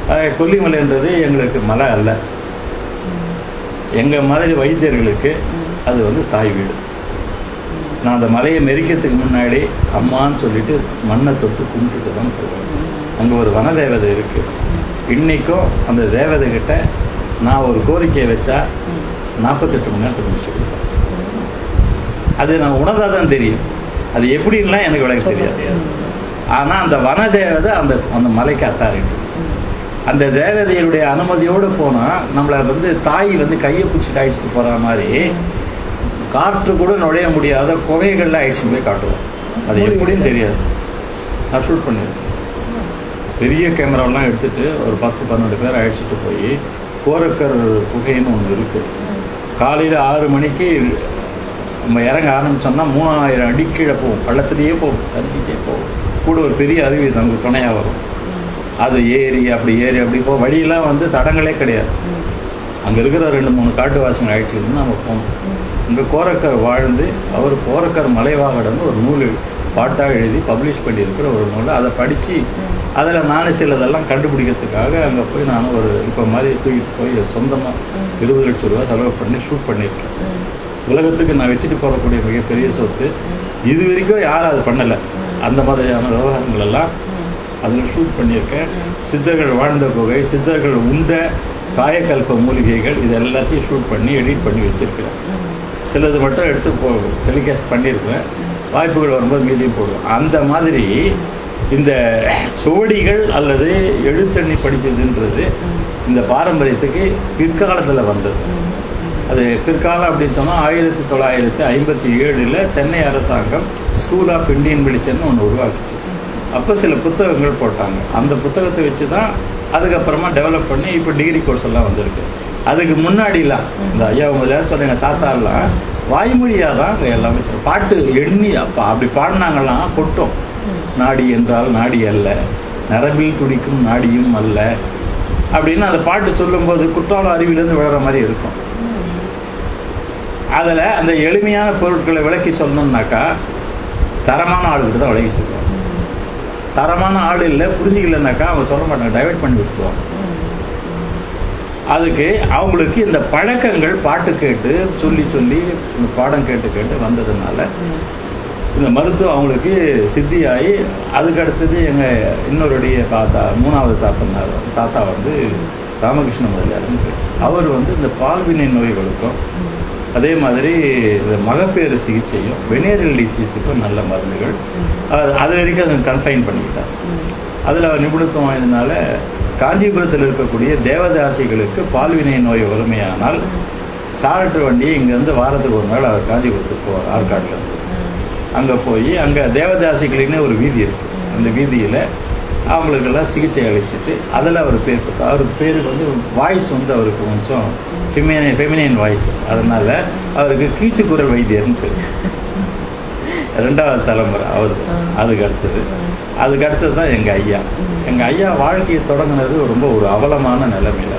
கொல்லிமலைன்றது எங்களுக்கு மலை அல்ல, எங்க மாதிரி வைத்தியர்களுக்கு அது வந்து தாய் வீடு. நான் அந்த மலையை மெரிக்கிறதுக்கு முன்னாடி அம்மான்னு சொல்லிட்டு மண்ணை தொட்டு கும்பிட்டுட்டு தான் போவேன். அங்க ஒரு வன தேவதை இருக்கு. இன்னைக்கும் அந்த தேவதை கிட்ட நான் ஒரு கோரிக்கையை வச்சா 48 மணி நேரத்துக்கு முடிச்சு கொடுப்பேன். அது நான் உணர்ந்தாதான் தெரியும். அது எப்படின்லாம் எனக்கு விளக்க தெரியாது. ஆனா அந்த வன தேவதை அந்த மலைக்கு அத்தாரிட்டி. அந்த தேவதையுடைய அனுமதியோடு போனா நம்மளை வந்து தாய் வந்து கையை பிடிச்சிட்டு அழிச்சிட்டு போற மாதிரி காற்று கூட நுழைய முடியாத குகைகள்ல அழிச்சுட்டு போய் காட்டுவோம். அது எப்படின்னு தெரியாது. நான் ஷூட் பண்ணிருக்கேன். பெரிய கேமராவெல்லாம் எடுத்துட்டு ஒரு 10-12 பேர் அழைச்சிட்டு போய் கோரக்கர் குகைன்னு ஒன்று இருக்கு. காலையில 6 மணிக்கு நம்ம இறங்க ஆரம்பிச்சோம்னா 3000 அடி கீழே போகும். பள்ளத்திலேயே போகும், சரிக்கிட்டே போகும். கூட ஒரு பெரிய அருவி நமக்கு துணையா வரும். அது ஏறி அப்படி போ. வழியெல்லாம் வந்து தடங்களே கிடையாது. அங்க இருக்கிற 2-3 காட்டுவாசிகள் அழைச்சிட்டு நம்ம போனோம். இங்க கோரக்கர் வாழ்ந்து அவர் கோரக்கர் மலைவாகடன்னு ஒரு நூல் பாட்டாக எழுதி பப்ளிஷ் பண்ணியிருக்கிற ஒரு நூல். அதை படிச்சு அதில் நானும் சிலதெல்லாம் கண்டுபிடிக்கிறதுக்காக அங்கே போய் நானும் ஒரு இப்போ மாதிரி தூக்கிட்டு போய் சொந்தமாக 20 லட்சம் ரூபா செலவு பண்ணி ஷூட் பண்ணியிருக்கேன். உலகத்துக்கு நான் வச்சுட்டு போகக்கூடிய மிகப்பெரிய சொத்து. இது வரைக்கும் யாரும் அது பண்ணலை. அந்த மாதிரியான விவகாரங்கள் எல்லாம் அதில் ஷூட் பண்ணியிருக்கேன். சித்தர்கள் வாழ்ந்த குகை, சித்தர்கள் உண்ட காயக்கல்ப மூலிகைகள், இது எல்லாத்தையும் ஷூட் பண்ணி எடிட் பண்ணி வச்சிருக்கிறேன். சிலது மட்டும் எடுத்து டெலிகாஸ்ட் பண்ணியிருக்கேன். வாய்ப்புகள் வரும்போது மீதியும் போடுவோம். அந்த மாதிரி இந்த சுவடிகள் அல்லது எழுத்தண்ணி படிச்சதுன்றது இந்த பாரம்பரியத்துக்கு பிற்காலத்தில் வந்தது. அது பிற்காலம் அப்படின்னு சொன்னால் 1957 சென்னை அரசாங்கம் ஸ்கூல் ஆஃப் இந்தியன் மெடிசன் ஒன்று உருவாக்குச்சு. அப்போ சில புத்தகங்கள் போட்டாங்க. அந்த புத்தகத்தை வச்சு தான் அதுக்கப்புறமா டெவலப் பண்ணி இப்போ டிகிரி கோர்ஸ் எல்லாம் வந்திருக்கு. அதுக்கு முன்னாடிலாம் இந்த ஐயா முதல்ல சொன்ன தாத்தாலாம் வாய்மொழியாக தான் அங்கே எல்லாமே சொல்லுவோம். பாட்டு எண்ணி அப்போ அப்படி பாடினாங்கலாம் கொட்டும். நாடி என்றால் நாடி அல்ல, நரம்பில் துடிக்கும் நாடியும் அல்ல அப்படின்னு அந்த பாட்டு சொல்லும்போது குற்றால அருவியிலேருந்து விழுற மாதிரி இருக்கும். அதில் அந்த எளிமையான பொருட்களை விளக்கி சொல்லணும்னாக்கா தரமான ஆளுகிட்ட தான் விளக்கி சொல்லுவாங்க. தரமான ஆள் இல்லை, புரிஞ்சுக்கலன்னாக்கா அவங்க சொல்ல மாட்டாங்க, டைவர்ட் பண்ணி விட்டுருவாங்க. அதுக்கு அவங்களுக்கு இந்த பழக்கங்கள் பாட்டு கேட்டு சொல்லி இந்த பாடம் கேட்டு வந்ததுனால இந்த மருத்துவம் அவங்களுக்கு சித்தியாகி அதுக்கு அடுத்தது எங்க இன்னொருடைய தாத்தா 3வது தாத்தா வந்து ராமகிருஷ்ண முதலியார். அவர் வந்து இந்த பால்வினை நோய்களுக்கும் அதே மாதிரி இந்த மகப்பேறு சிகிச்சையும் வெனேரியல் டிசீஸுக்கும் நல்ல மருந்துகள் அது வரைக்கும் அதை கன்ஃபைன் பண்ணிக்கிட்டார். அதில் அவர் நிபுணத்துவம் வாய்ந்ததுனால காஞ்சிபுரத்தில் இருக்கக்கூடிய தேவதாசிகளுக்கு பால்வினை நோய் வறுமையானால் சாரட்டு வண்டியை இங்கேருந்து வாரத்துக்கு ஒரு நாள் அவர் காஞ்சிபுரத்துக்கு போவார். ஆற்காட்டில் இருந்து அங்கே போய் அங்கே தேவதாசிகளின்னு ஒரு வீதி இருக்கு. அந்த வீதியில் அவங்களுக்கெல்லாம் சிகிச்சை அளிச்சுட்டு அதில் அவர் பேர் கொடுத்தார். அவருக்கு பேருக்கு வந்து வாய்ஸ் வந்து அவருக்கு கொஞ்சம் ஃபெமினைன் வாய்ஸ், அதனால அவருக்கு கீச்சுக்குரல் வைத்தியர்னு பேர். 2வது தலைமுறை அவர். அதுக்கு அடுத்தது தான் எங்க ஐயா. எங்க ஐயா வாழ்க்கையை தொடங்கினது ரொம்ப ஒரு அவலமான நிலைமையில.